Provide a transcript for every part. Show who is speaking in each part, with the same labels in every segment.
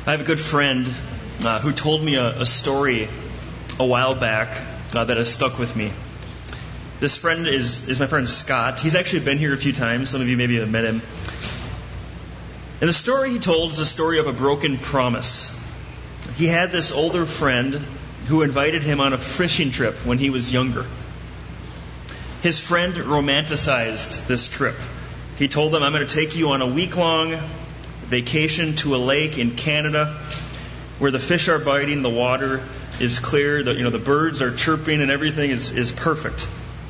Speaker 1: I have a good friend who told me a story a while back that has stuck with me. This friend is my friend Scott. He's actually been here a few times. Some of you maybe have met him. And the story he told is a story of a broken promise. He had this older friend who invited him on a fishing trip when he was younger. His friend romanticized this trip. He told them, "I'm going to take you on a week-long vacation to a lake in Canada where the fish are biting, the water is clear, the birds are chirping, and everything is perfect."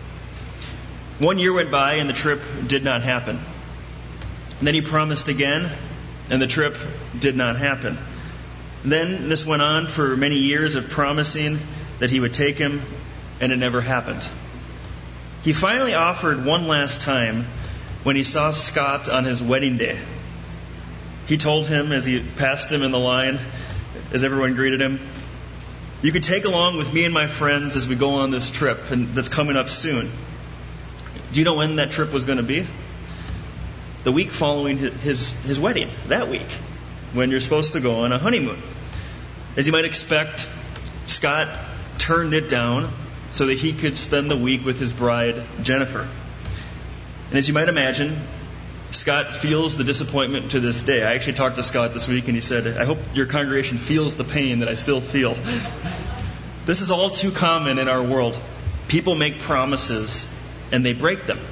Speaker 1: 1 year went by and the trip did not happen. And then he promised again, and the trip did not happen. And then this went on for many years of promising that he would take him, and it never happened. He finally offered one last time when he saw Scott on his wedding day. He told him as he passed him in the line, as everyone greeted him, "You could take along with me and my friends as we go on this trip and that's coming up soon." Do you know when that trip was going to be? The week following his wedding, that week, when you're supposed to go on a honeymoon. As you might expect, Scott turned it down so that he could spend the week with his bride, Jennifer. And as you might imagine, Scott feels the disappointment to this day. I actually talked to Scott this week and he said, "I hope your congregation feels the pain that I still feel." This is all too common in our world. People make promises and they break them.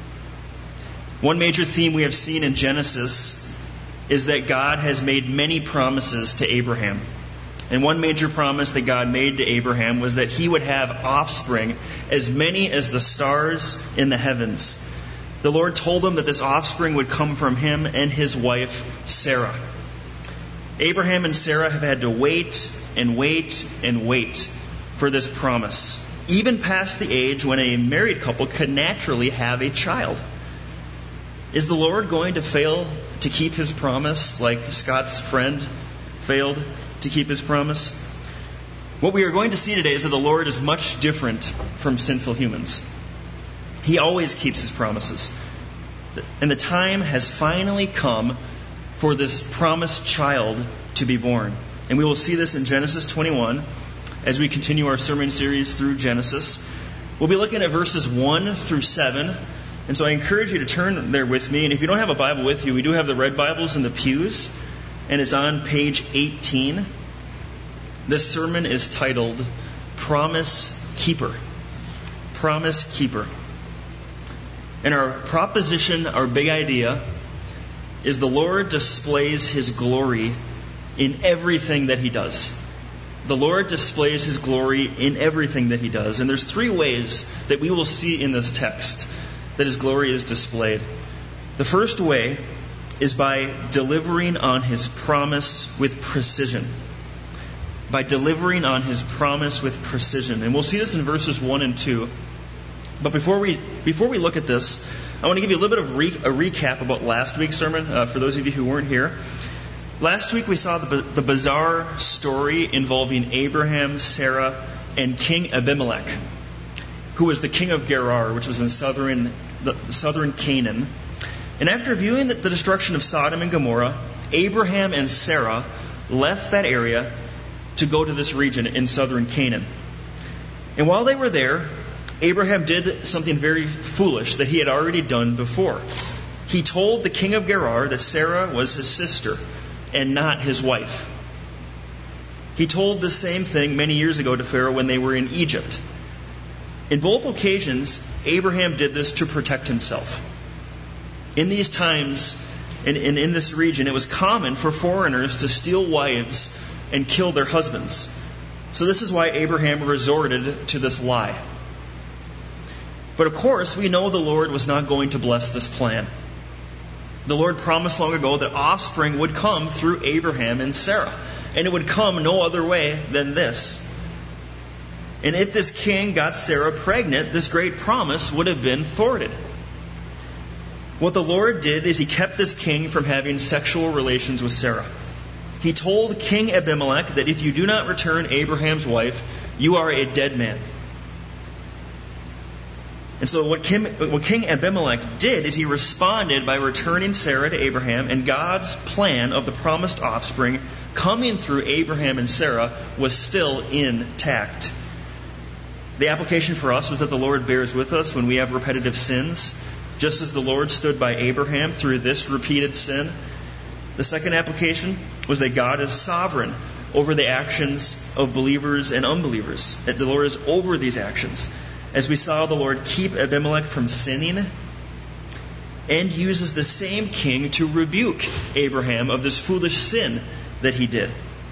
Speaker 1: One major theme we have seen in Genesis is that God has made many promises to Abraham. And one major promise that God made to Abraham was that he would have offspring as many as the stars in the heavens. The Lord told him that this offspring would come from him and his wife, Sarah. Abraham and Sarah have had to wait and wait and wait for this promise, even past the age when a married couple could naturally have a child. Is the Lord going to fail to keep his promise like Scott's friend failed to keep his promise? What we are going to see today is that the Lord is much different from sinful humans. He always keeps his promises. And the time has finally come for this promised child to be born. And we will see this in Genesis 21 as we continue our sermon series through Genesis. We'll be looking at verses 1 through 7. And so I encourage you to turn there with me. And if you don't have a Bible with you, we do have the red Bibles in the pews. And it's on page 18. This sermon is titled Promise Keeper. Promise Keeper. And our proposition, our big idea, is the Lord displays his glory in everything that he does. The Lord displays his glory in everything that he does. And there's three ways that we will see in this text that his glory is displayed. The first way is by delivering on his promise with precision. By delivering on his promise with precision. And we'll see this in verses 1 and 2. But before we look at this, I want to give you a little bit of a recap about last week's sermon, for those of you who weren't here. Last week we saw the bizarre story involving Abraham, Sarah, and King Abimelech, who was the king of Gerar, which was in southern Canaan. And after viewing the destruction of Sodom and Gomorrah, Abraham and Sarah left that area to go to this region in southern Canaan. And while they were there, Abraham did something very foolish that he had already done before. He told the king of Gerar that Sarah was his sister and not his wife. He told the same thing many years ago to Pharaoh when they were in Egypt. In both occasions, Abraham did this to protect himself. In these times, and in this region, it was common for foreigners to steal wives and kill their husbands. So this is why Abraham resorted to this lie. But of course, we know the Lord was not going to bless this plan. The Lord promised long ago that offspring would come through Abraham and Sarah. And it would come no other way than this. And if this king got Sarah pregnant, this great promise would have been thwarted. What the Lord did is he kept this king from having sexual relations with Sarah. He told King Abimelech that if you do not return Abraham's wife, you are a dead man. And so what King Abimelech did is he responded by returning Sarah to Abraham, and God's plan of the promised offspring coming through Abraham and Sarah was still intact. The application for us was that the Lord bears with us when we have repetitive sins, just as the Lord stood by Abraham through this repeated sin. The second application was that God is sovereign over the actions of believers and unbelievers. That the Lord is over these actions. As we saw the Lord keep Abimelech from sinning, and uses the same king to rebuke Abraham of this foolish sin that he did.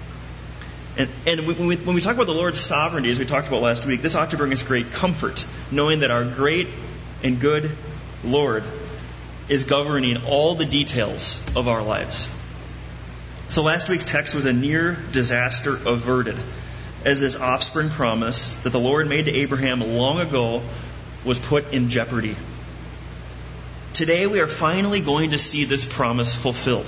Speaker 1: And when we talk about the Lord's sovereignty, as we talked about last week, this ought to bring us great comfort, knowing that our great and good Lord is governing all the details of our lives. So last week's text was a near disaster averted, as this offspring promise that the Lord made to Abraham long ago was put in jeopardy. Today we are finally going to see this promise fulfilled.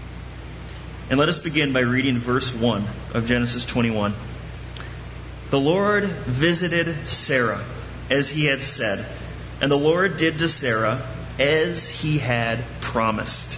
Speaker 1: And let us begin by reading verse 1 of Genesis 21. The Lord visited Sarah as he had said, and the Lord did to Sarah as he had promised.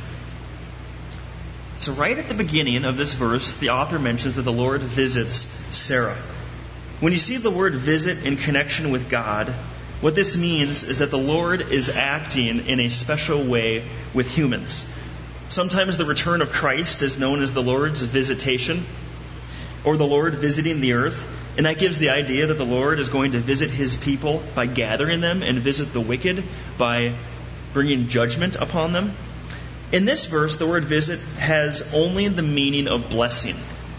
Speaker 1: So right at the beginning of this verse, the author mentions that the Lord visits Sarah. When you see the word visit in connection with God, what this means is that the Lord is acting in a special way with humans. Sometimes the return of Christ is known as the Lord's visitation, or the Lord visiting the earth. And that gives the idea that the Lord is going to visit His people by gathering them and visit the wicked by bringing judgment upon them. In this verse, the word visit has only the meaning of blessing.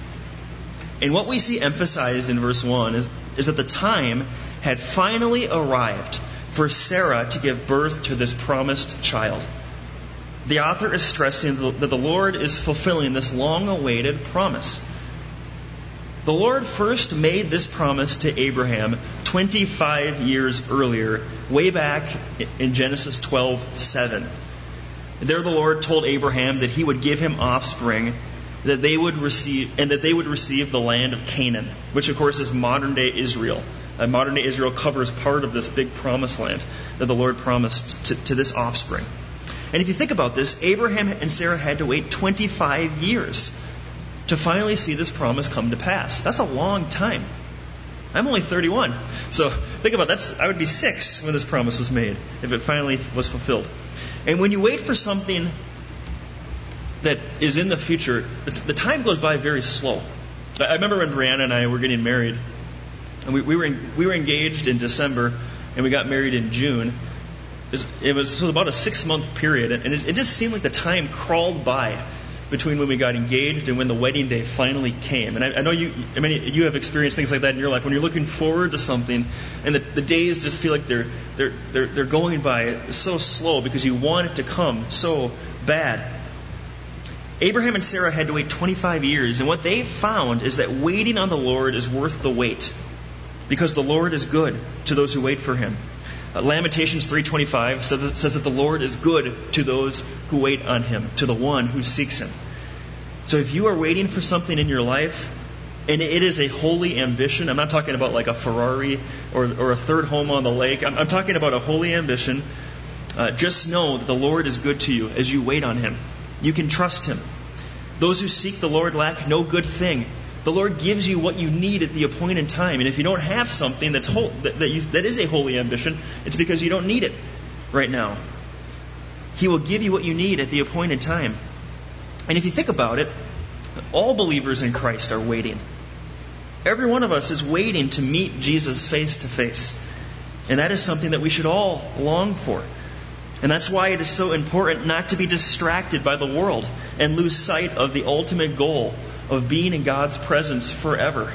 Speaker 1: And what we see emphasized in verse 1 is that the time had finally arrived for Sarah to give birth to this promised child. The author is stressing that the Lord is fulfilling this long-awaited promise. The Lord first made this promise to Abraham 25 years earlier, way back in Genesis 12:7. There the Lord told Abraham that He would give him offspring, that they would receive the land of Canaan, which of course is modern-day Israel. Modern-day Israel covers part of this big promised land that the Lord promised to this offspring. And if you think about this, Abraham and Sarah had to wait 25 years to finally see this promise come to pass. That's a long time. I'm only 31. So think about that. I would be 6 when this promise was made, if it finally was fulfilled. And when you wait for something that is in the future, the time goes by very slow. I remember when Brianna and I were getting married, and we were engaged in December, and we got married in June. It was about a 6-month period, and it just seemed like the time crawled by between when we got engaged and when the wedding day finally came. And I know you have experienced things like that in your life, when you're looking forward to something and the days just feel like they're going by so slow because you want it to come so bad. Abraham and Sarah had to wait 25 years, and what they found is that waiting on the Lord is worth the wait, because the Lord is good to those who wait for Him. Lamentations 3:25 says that the Lord is good to those who wait on Him, to the one who seeks Him. So if you are waiting for something in your life, and it is a holy ambition, I'm not talking about like a Ferrari or a third home on the lake. I'm talking about a holy ambition. Just know that the Lord is good to you as you wait on Him. You can trust Him. Those who seek the Lord lack no good thing. The Lord gives you what you need at the appointed time. And if you don't have something that is a holy ambition, it's because you don't need it right now. He will give you what you need at the appointed time. And if you think about it, all believers in Christ are waiting. Every one of us is waiting to meet Jesus face to face. And that is something that we should all long for. And that's why it is so important not to be distracted by the world and lose sight of the ultimate goal of being in God's presence forever.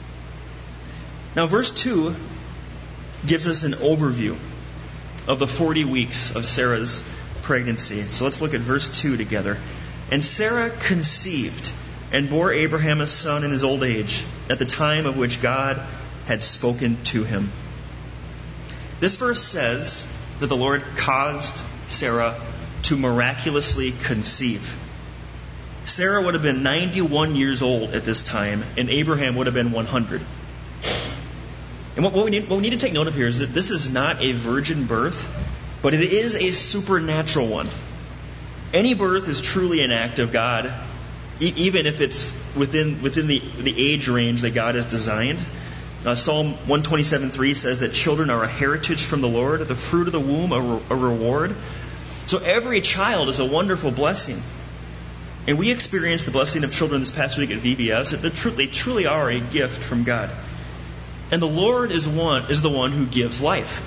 Speaker 1: Now, verse 2 gives us an overview of the 40 weeks of Sarah's pregnancy. So let's look at verse 2 together. And Sarah conceived and bore Abraham a son in his old age, at the time of which God had spoken to him. This verse says that the Lord caused Sarah to miraculously conceive. Sarah would have been 91 years old at this time, and Abraham would have been 100. And what we need to take note of here is that this is not a virgin birth, but it is a supernatural one. Any birth is truly an act of God, even if it's within the age range that God has designed. Psalm 127:3 says that children are a heritage from the Lord, the fruit of the womb a reward. So every child is a wonderful blessing. And we experienced the blessing of children this past week at VBS. They truly are a gift from God. And the Lord is the one who gives life.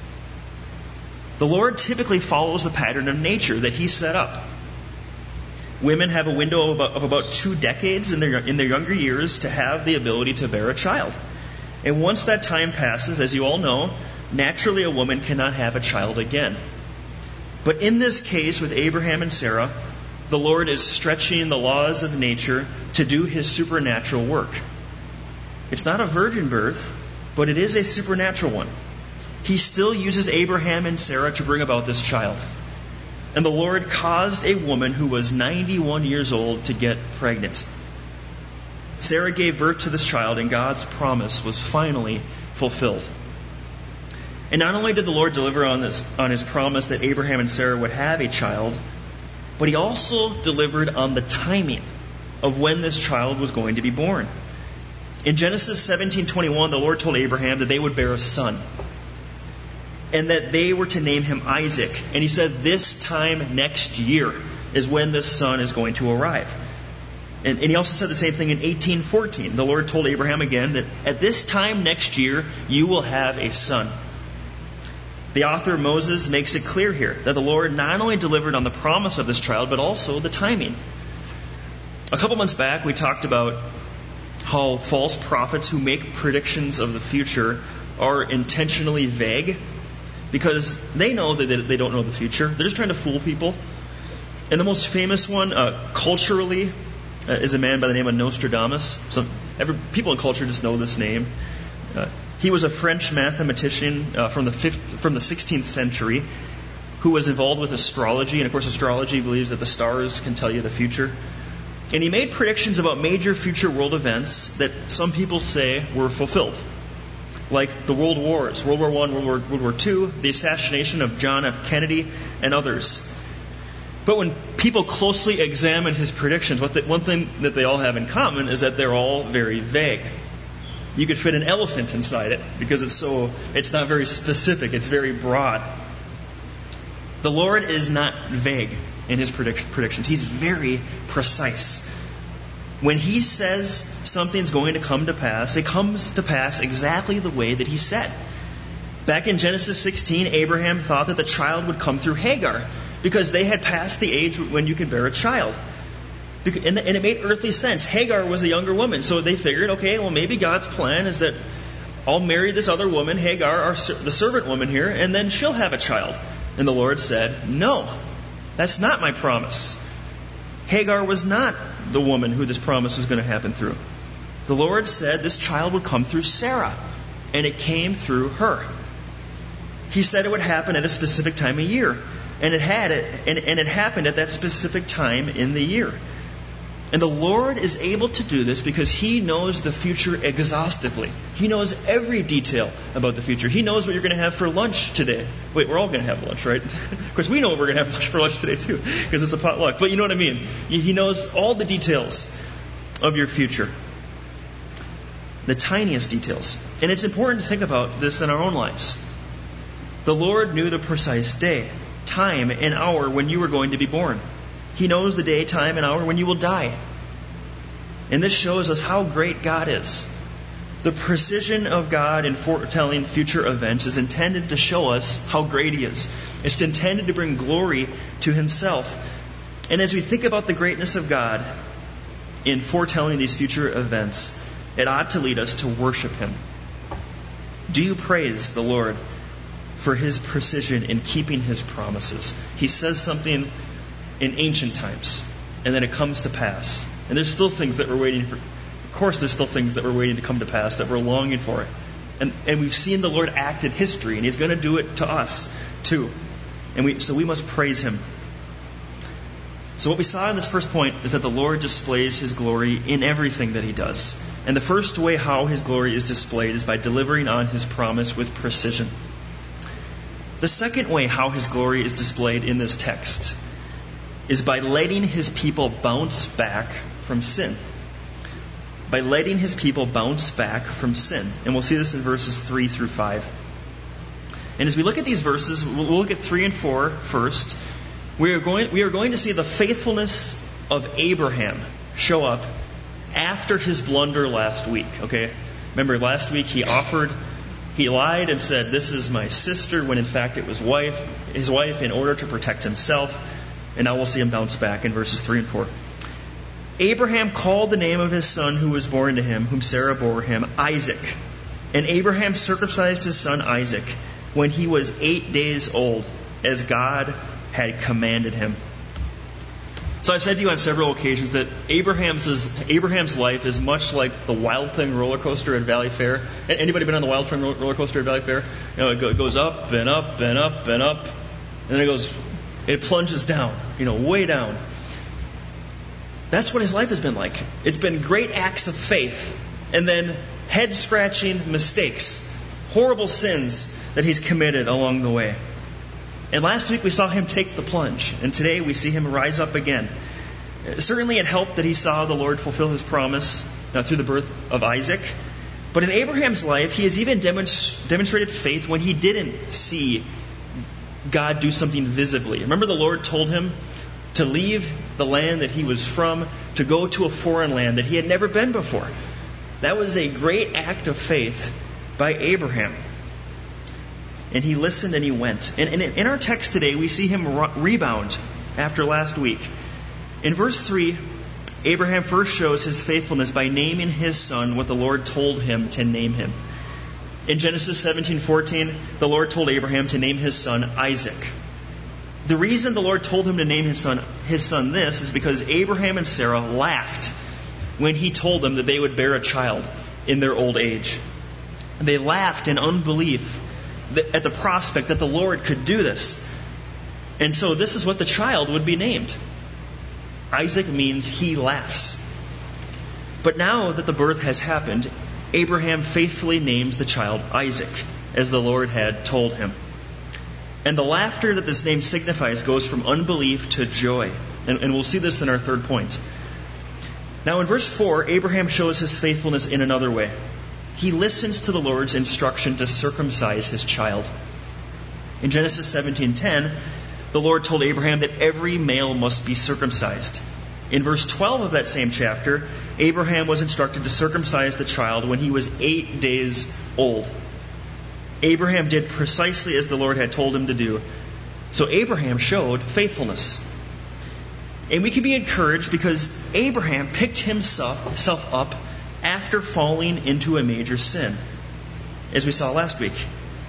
Speaker 1: The Lord typically follows the pattern of nature that He set up. Women have a window of about 2 decades in their younger years to have the ability to bear a child. And once that time passes, as you all know, naturally a woman cannot have a child again. But in this case with Abraham and Sarah, the Lord is stretching the laws of nature to do His supernatural work. It's not a virgin birth, but it is a supernatural one. He still uses Abraham and Sarah to bring about this child. And the Lord caused a woman who was 91 years old to get pregnant. Sarah gave birth to this child, and God's promise was finally fulfilled. And not only did the Lord deliver on His promise that Abraham and Sarah would have a child, but He also delivered on the timing of when this child was going to be born. In Genesis 17:21, the Lord told Abraham that they would bear a son, and that they were to name him Isaac. And He said this time next year is when this son is going to arrive. And He also said the same thing in 18:14. The Lord told Abraham again that at this time next year you will have a son. The author Moses makes it clear here that the Lord not only delivered on the promise of this child, but also the timing. A couple months back we talked about how false prophets who make predictions of the future are intentionally vague because they know that they don't know the future. They're just trying to fool people. And the most famous one, culturally, is a man by the name of Nostradamus. People in culture just know this name. He was a French mathematician from the 16th century who was involved with astrology. And of course, astrology believes that the stars can tell you the future. And he made predictions about major future world events that some people say were fulfilled. Like the world wars, World War I, World War II, the assassination of John F. Kennedy, and others. But when people closely examine his predictions, one thing that they all have in common is that they're all very vague. You could fit an elephant inside it because it's not very specific, it's very broad. The Lord is not vague in His predictions. He's very precise. When He says something's going to come to pass, it comes to pass exactly the way that He said. Back in Genesis 16, Abraham thought that the child would come through Hagar because they had passed the age when you can bear a child. And it made earthly sense. Hagar was a younger woman, so they figured, okay, well maybe God's plan is that I'll marry this other woman, Hagar, the servant woman here, and then she'll have a child. And the Lord said, no, that's not my promise. Hagar was not the woman who this promise was going to happen through. The Lord said this child would come through Sarah, and it came through her. He said it would happen at a specific time of year, and it happened at that specific time in the year. And the Lord is able to do this because He knows the future exhaustively. He knows every detail about the future. He knows what you're going to have for lunch today. Wait, we're all going to have lunch, right? Of course, we know what we're going to have for lunch today too, because it's a potluck. But you know what I mean. He knows all the details of your future. The tiniest details. And it's important to think about this in our own lives. The Lord knew the precise day, time, and hour when you were going to be born. He knows the day, time, and hour when you will die. And this shows us how great God is. The precision of God in foretelling future events is intended to show us how great He is. It's intended to bring glory to Himself. And as we think about the greatness of God in foretelling these future events, it ought to lead us to worship Him. Do you praise the Lord for His precision in keeping His promises? He says something in ancient times, and then it comes to pass. And there's still things that we're waiting for. Of course, there's still things that we're waiting to come to pass that we're longing for. And we've seen the Lord act in history, and He's going to do it to us too. So we must praise Him. So what we saw in this first point is that the Lord displays His glory in everything that He does. And the first way how His glory is displayed is by delivering on His promise with precision. The second way how His glory is displayed in this text is by letting His people bounce back from sin. By letting His people bounce back from sin. And we'll see this in verses 3 through 5. And as we look at these verses, we'll look at 3 and 4 first. We are going to see the faithfulness of Abraham show up after his blunder last week. Okay? Remember, last week he lied and said, "This is my sister," when in fact it was his wife, in order to protect himself. And now we'll see him bounce back in verses 3 and 4. Abraham called the name of his son who was born to him, whom Sarah bore him, Isaac. And Abraham circumcised his son Isaac when he was 8 days old, as God had commanded him. So I've said to you on several occasions that Abraham's life is much like the Wild Thing roller coaster at Valley Fair. Anybody been on the Wild Thing roller coaster at Valley Fair? You know, it goes up and up and up and up, and then it plunges down, way down. That's what his life has been like. It's been great acts of faith, and then head-scratching mistakes, horrible sins that he's committed along the way. And last week we saw him take the plunge, and today we see him rise up again. Certainly it helped that he saw the Lord fulfill His promise through the birth of Isaac. But in Abraham's life, he has even demonstrated faith when he didn't see God do something visibly. Remember, the Lord told him to leave the land that he was from, to go to a foreign land that he had never been before. That was a great act of faith by Abraham. And he listened and he went. And in our text today, we see him rebound after last week. In verse 3, Abraham first shows his faithfulness by naming his son what the Lord told him to name him. In Genesis 17:14, the Lord told Abraham to name his son Isaac. The reason the Lord told him to name his son this is because Abraham and Sarah laughed when He told them that they would bear a child in their old age. They laughed in unbelief at the prospect that the Lord could do this. And so this is what the child would be named. Isaac means he laughs. But now that the birth has happened, Abraham faithfully names the child Isaac, as the Lord had told him. And the laughter that this name signifies goes from unbelief to joy. And we'll see this in our third point. Now in verse 4, Abraham shows his faithfulness in another way. He listens to the Lord's instruction to circumcise his child. In Genesis 17:10, the Lord told Abraham that every male must be circumcised. In verse 12 of that same chapter, Abraham was instructed to circumcise the child when he was 8 days old. Abraham did precisely as the Lord had told him to do. So Abraham showed faithfulness. And we can be encouraged because Abraham picked himself up after falling into a major sin, as we saw last week.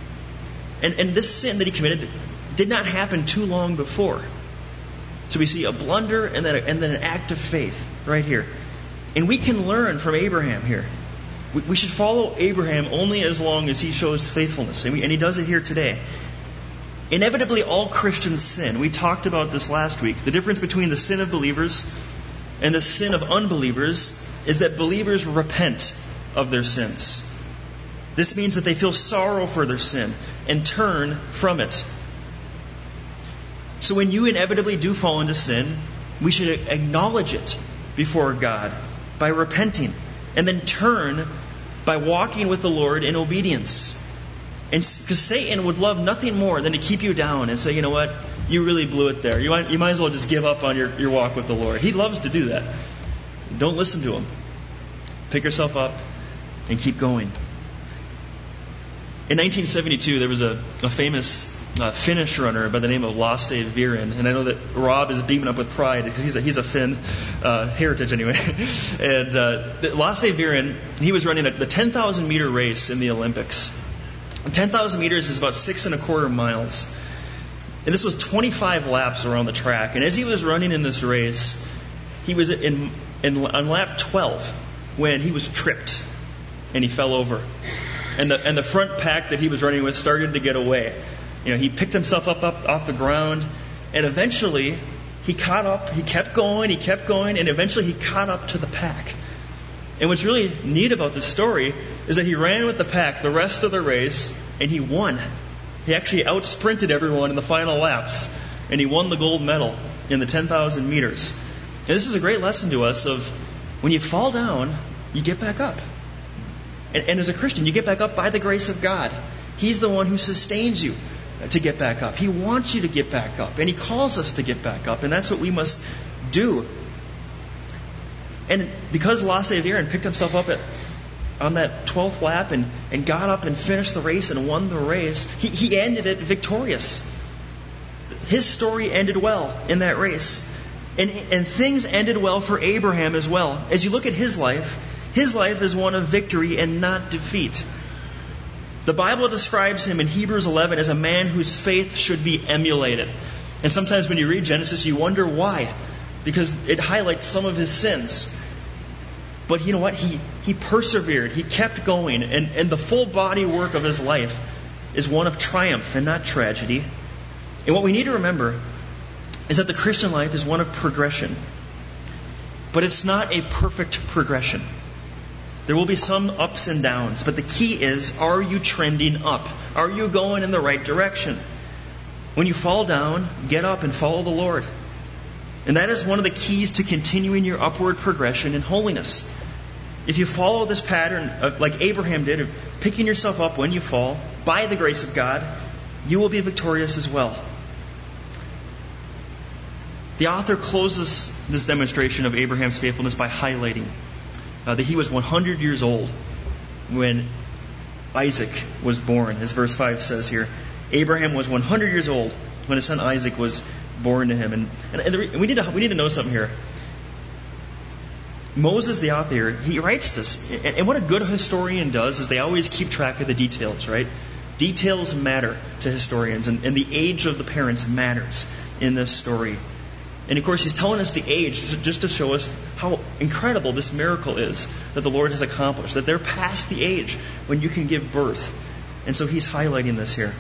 Speaker 1: And this sin that he committed did not happen too long before. So we see a blunder and then an act of faith right here. And we can learn from Abraham here. We should follow Abraham only as long as he shows faithfulness. And he does it here today. Inevitably, all Christians sin. We talked about this last week. The difference between the sin of believers and the sin of unbelievers is that believers repent of their sins. This means that they feel sorrow for their sin and turn from it. So when you inevitably do fall into sin, we should acknowledge it before God by repenting, and then turn by walking with the Lord in obedience. And because Satan would love nothing more than to keep you down and say, you know what, you really blew it there. You might as well just give up on your walk with the Lord. He loves to do that. Don't listen to him. Pick yourself up and keep going. In 1972, there was a famous Finnish runner by the name of Lasse Viren, and I know that Rob is beaming up with pride because he's a Finn heritage anyway. And Lasse Viren, he was running the 10,000 meter race in the Olympics. 10,000 meters is about 6.25 miles, and this was 25 laps around the track. And as he was running in this race, he was on lap 12 when he was tripped and he fell over, and the front pack that he was running with started to get away. He picked himself up off the ground, and eventually he caught up, he kept going, and eventually he caught up to the pack. And what's really neat about this story is that he ran with the pack the rest of the race, and he won. He actually outsprinted everyone in the final laps, and he won the gold medal in the 10,000 meters. And this is a great lesson to us of when you fall down, you get back up. And as a Christian, you get back up by the grace of God. He's the one who sustains you to get back up. He wants you to get back up, and He calls us to get back up, and that's what we must do. And because Lasse Viren picked himself up on that 12th lap and got up and finished the race and won the race, he ended it victorious. His story ended well in that race. And things ended well for Abraham as well. As you look at his life is one of victory and not defeat. The Bible describes him in Hebrews 11 as a man whose faith should be emulated. And sometimes when you read Genesis, you wonder why. Because it highlights some of his sins. But you know what? He persevered. He kept going. And the full body work of his life is one of triumph and not tragedy. And what we need to remember is that the Christian life is one of progression. But it's not a perfect progression. There will be some ups and downs. But the key is, are you trending up? Are you going in the right direction? When you fall down, get up and follow the Lord. And that is one of the keys to continuing your upward progression in holiness. If you follow this pattern, like Abraham did, of picking yourself up when you fall, by the grace of God, you will be victorious as well. The author closes this demonstration of Abraham's faithfulness by highlighting that he was 100 years old when Isaac was born. As verse 5 says here, Abraham was 100 years old when his son Isaac was born to him. And we need to know something here. Moses, the author, he writes this. And what a good historian does is they always keep track of the details, right? Details matter to historians. And the age of the parents matters in this story. And of course, he's telling us the age just to show us how incredible this miracle is that the Lord has accomplished. That they're past the age when you can give birth. And so he's highlighting this here.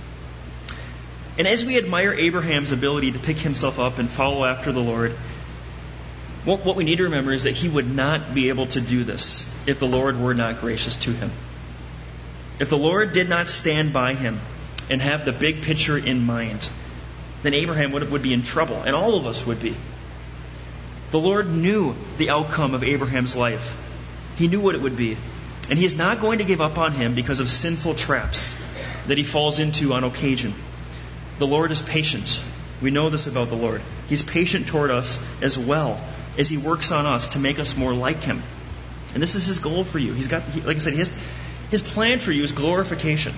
Speaker 1: And as we admire Abraham's ability to pick himself up and follow after the Lord, what we need to remember is that he would not be able to do this if the Lord were not gracious to him. If the Lord did not stand by him and have the big picture in mind, then Abraham would be in trouble, and all of us would be. The Lord knew the outcome of Abraham's life. He knew what it would be. And He is not going to give up on him because of sinful traps that he falls into on occasion. The Lord is patient. We know this about the Lord. He's patient toward us as well as He works on us to make us more like Him. And this is His goal for you. Like I said, His plan for you is glorification.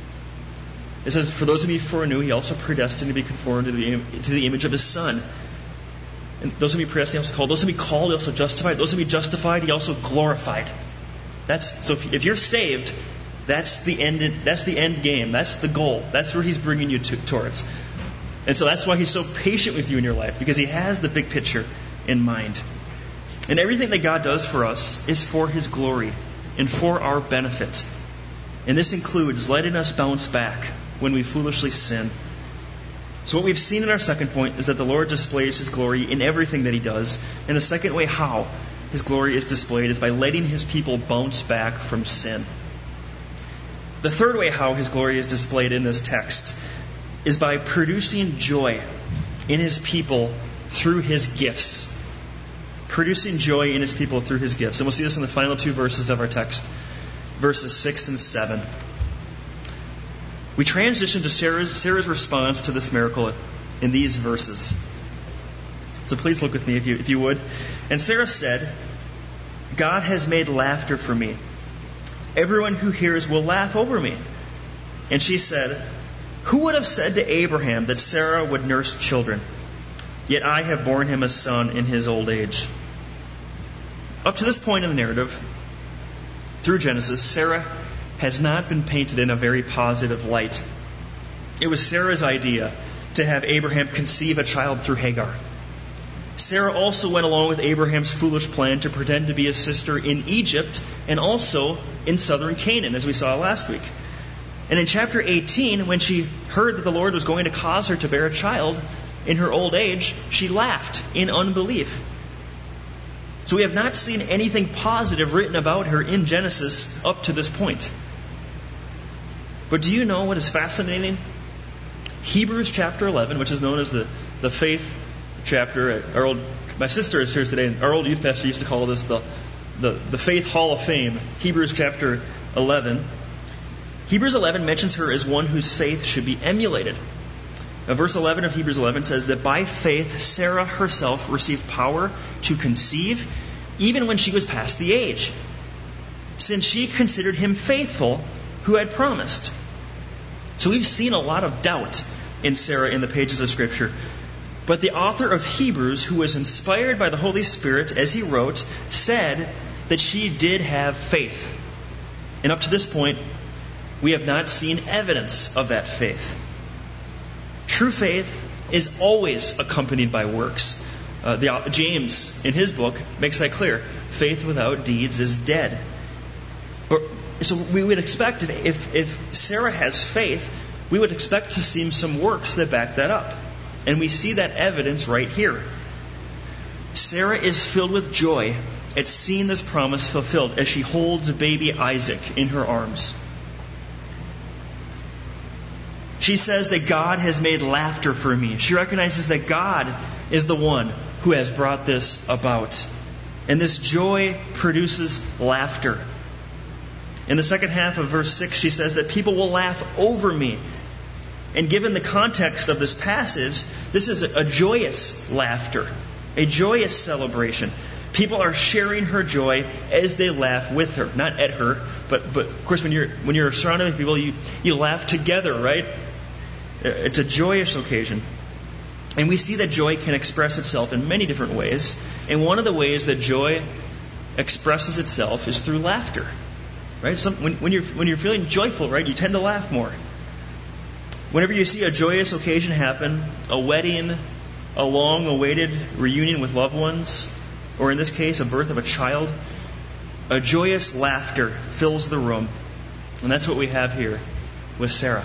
Speaker 1: It says, for those of you who foreknew, He also predestined to be conformed to the image of His Son. And those whom He predestined, He also called. Those whom He called, He also justified. Those whom He justified, He also glorified. So if you're saved, that's the end game. That's the goal. That's where He's bringing you towards. And so that's why He's so patient with you in your life, because He has the big picture in mind. And everything that God does for us is for His glory and for our benefit. And this includes letting us bounce back when we foolishly sin. So what we've seen in our second point is that the Lord displays His glory in everything that He does. And the second way how His glory is displayed is by letting His people bounce back from sin. The third way how His glory is displayed in this text is by producing joy in His people through His gifts. Producing joy in His people through His gifts. And we'll see this in the final two verses of our text, verses 6 and 7. We transition to Sarah's response to this miracle in these verses. So please look with me if you would. And Sarah said, God has made laughter for me. Everyone who hears will laugh over me. And she said, who would have said to Abraham that Sarah would nurse children? Yet I have borne him a son in his old age. Up to this point in the narrative, through Genesis, Sarah has not been painted in a very positive light. It was Sarah's idea to have Abraham conceive a child through Hagar. Sarah also went along with Abraham's foolish plan to pretend to be his sister in Egypt and also in southern Canaan, as we saw last week. And in chapter 18, when she heard that the Lord was going to cause her to bear a child, in her old age, she laughed in unbelief. So we have not seen anything positive written about her in Genesis up to this point. But do you know what is fascinating? Hebrews chapter 11, which is known as the faith chapter. My sister is here today, and our old youth pastor used to call this the Faith Hall of Fame. Hebrews chapter 11. Hebrews 11 mentions her as one whose faith should be emulated. Now, verse 11 of Hebrews 11 says that by faith Sarah herself received power to conceive even when she was past the age, since she considered him faithful who had promised. So we've seen a lot of doubt in Sarah in the pages of Scripture. But the author of Hebrews, who was inspired by the Holy Spirit as he wrote, said that she did have faith. And up to this point, we have not seen evidence of that faith. True faith is always accompanied by works. James, in his book, makes that clear. Faith without deeds is dead. So we would expect, if Sarah has faith, we would expect to see some works that back that up. And we see that evidence right here. Sarah is filled with joy at seeing this promise fulfilled as she holds baby Isaac in her arms. She says that God has made laughter for me. She recognizes that God is the one who has brought this about. And this joy produces laughter. In the second half of verse 6, she says that people will laugh over me. And given the context of this passage, this is a joyous laughter, a joyous celebration. People are sharing her joy as they laugh with her, not at her, but of course when you're surrounded with people, you laugh together, right? It's a joyous occasion. And we see that joy can express itself in many different ways. And one of the ways that joy expresses itself is through laughter. Right? When you're feeling joyful, right, you tend to laugh more. Whenever you see a joyous occasion happen, a wedding, a long-awaited reunion with loved ones, or in this case, a birth of a child, a joyous laughter fills the room. And that's what we have here with Sarah.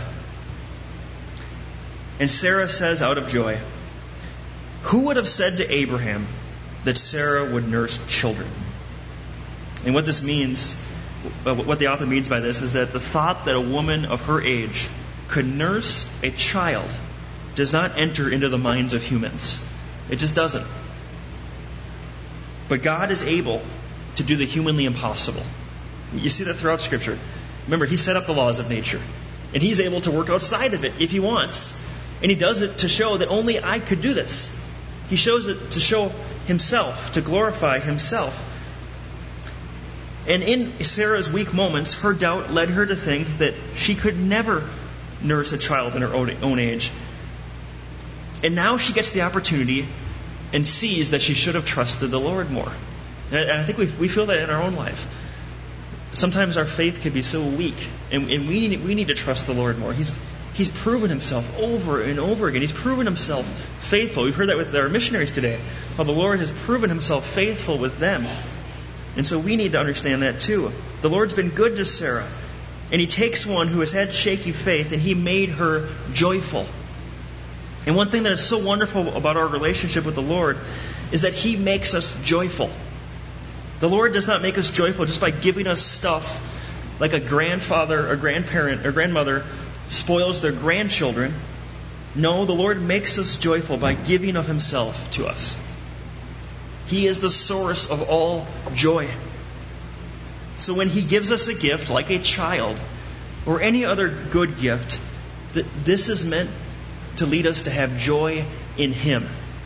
Speaker 1: And Sarah says out of joy, "Who would have said to Abraham that Sarah would nurse children?" And what this means, what the author means by this, is that the thought that a woman of her age could nurse a child does not enter into the minds of humans. It just doesn't. But God is able to do the humanly impossible. You see that throughout Scripture. Remember, He set up the laws of nature. And He's able to work outside of it if He wants. And He does it to show that only I could do this. He shows it to show Himself, to glorify Himself. And in Sarah's weak moments, her doubt led her to think that she could never nurse a child in her own age. And now she gets the opportunity and sees that she should have trusted the Lord more. And I think we feel that in our own life. Sometimes our faith can be so weak, and we need to trust the Lord more. He's proven Himself over and over again. He's proven Himself faithful. We've heard that with our missionaries today, how the Lord has proven Himself faithful with them. And so we need to understand that too. The Lord's been good to Sarah. And He takes one who has had shaky faith and He made her joyful. And one thing that is so wonderful about our relationship with the Lord is that He makes us joyful. The Lord does not make us joyful just by giving us stuff like a grandfather, or grandparent, or grandmother spoils their grandchildren. No, the Lord makes us joyful by giving of Himself to us. He is the source of all joy. So when He gives us a gift like a child or any other good gift, this is meant to lead us to have joy in Him.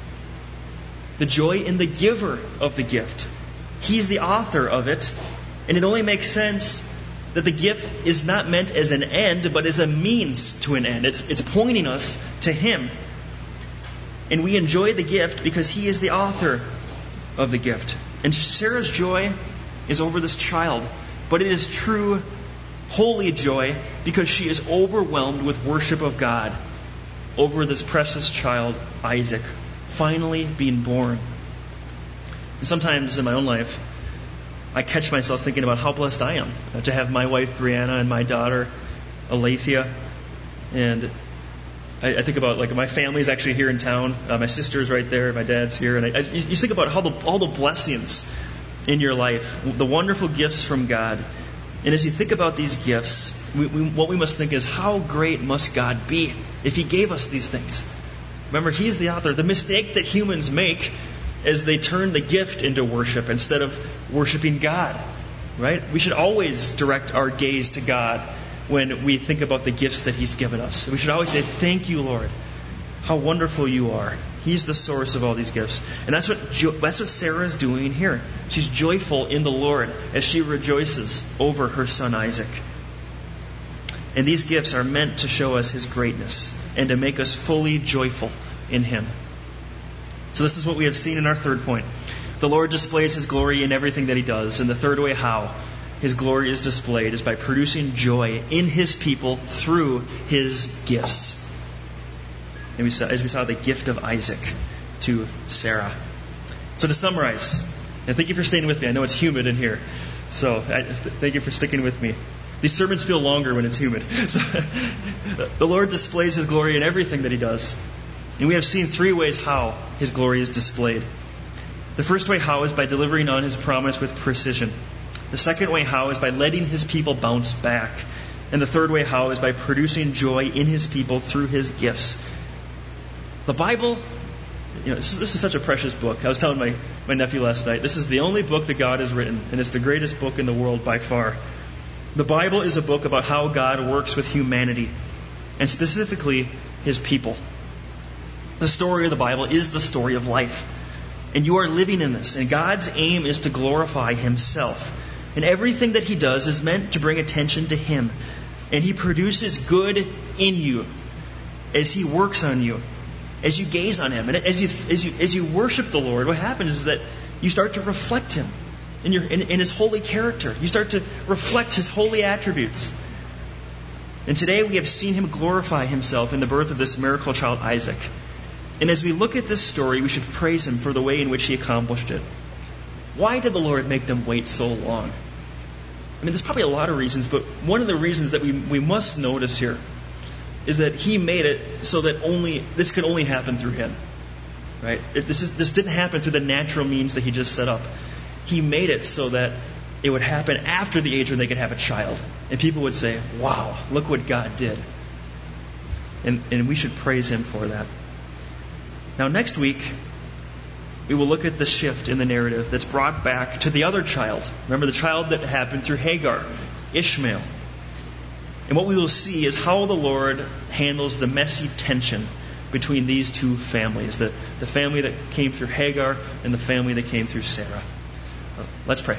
Speaker 1: The joy in the giver of the gift. He's the author of it, and it only makes sense that the gift is not meant as an end, but as a means to an end. It's pointing us to Him. And we enjoy the gift because He is the author of the gift. And Sarah's joy is over this child, but it is true, holy joy because she is overwhelmed with worship of God over this precious child, Isaac, finally being born. And sometimes in my own life, I catch myself thinking about how blessed I am to have my wife Brianna and my daughter Alethea. And I think about, like, my family's actually here in town. My sister's right there. My dad's here. And you think about all the blessings in your life, the wonderful gifts from God. And as you think about these gifts, what we must think is, how great must God be if He gave us these things? Remember, He's the author. The mistake that humans make is they turn the gift into worship instead of worshiping God. Right? We should always direct our gaze to God when we think about the gifts that He's given us. We should always say, thank you, Lord. How wonderful you are. He's the source of all these gifts. And that's what Sarah is doing here. She's joyful in the Lord as she rejoices over her son Isaac. And these gifts are meant to show us His greatness and to make us fully joyful in Him. So this is what we have seen in our third point. The Lord displays His glory in everything that He does. And the third way how His glory is displayed is by producing joy in His people through His gifts. And as we saw the gift of Isaac to Sarah. So to summarize, and thank you for staying with me. I know it's humid in here, so thank you for sticking with me. These sermons feel longer when it's humid. So, the Lord displays His glory in everything that He does. And we have seen three ways how His glory is displayed. The first way how is by delivering on His promise with precision. The second way how is by letting His people bounce back. And the third way how is by producing joy in His people through His gifts. The Bible, this is such a precious book. I was telling my nephew last night, this is the only book that God has written, and it's the greatest book in the world by far. The Bible is a book about how God works with humanity, and specifically His people. The story of the Bible is the story of life. And you are living in this. And God's aim is to glorify Himself. And everything that He does is meant to bring attention to Him. And He produces good in you as He works on you, as you gaze on Him. And as you worship the Lord, what happens is that you start to reflect Him in His holy character. You start to reflect His holy attributes. And today we have seen Him glorify Himself in the birth of this miracle child Isaac. And as we look at this story, we should praise Him for the way in which He accomplished it. Why did the Lord make them wait so long? I mean, there's probably a lot of reasons, but one of the reasons that we must notice here is that He made it so that this could only happen through Him. Right? This didn't happen through the natural means that He just set up. He made it so that it would happen after the age when they could have a child. And people would say, wow, look what God did. And we should praise Him for that. Now next week, we will look at the shift in the narrative that's brought back to the other child. Remember the child that happened through Hagar, Ishmael. And what we will see is how the Lord handles the messy tension between these two families, the family that came through Hagar and the family that came through Sarah. Let's pray.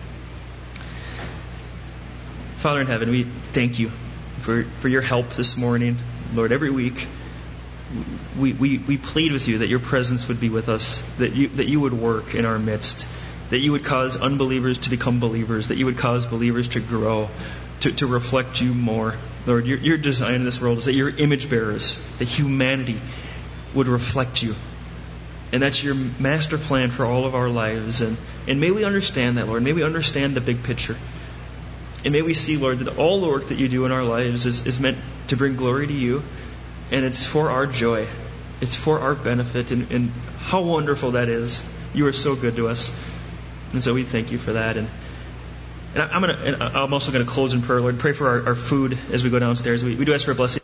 Speaker 1: Father in heaven, we thank You for Your help this morning. Lord, every week we plead with You that Your presence would be with us, that you would work in our midst, that You would cause unbelievers to become believers, that You would cause believers to grow, to reflect You more. Lord, your design in this world is that Your image bearers, that humanity would reflect You. And that's Your master plan for all of our lives. And may we understand that, Lord. May we understand the big picture. And may we see, Lord, that all the work that You do in our lives is meant to bring glory to You. And it's for our joy. It's for our benefit. And how wonderful that is. You are so good to us. And so we thank You for that. And I'm also going to close in prayer, Lord. Pray for our food as we go downstairs. We do ask for a blessing.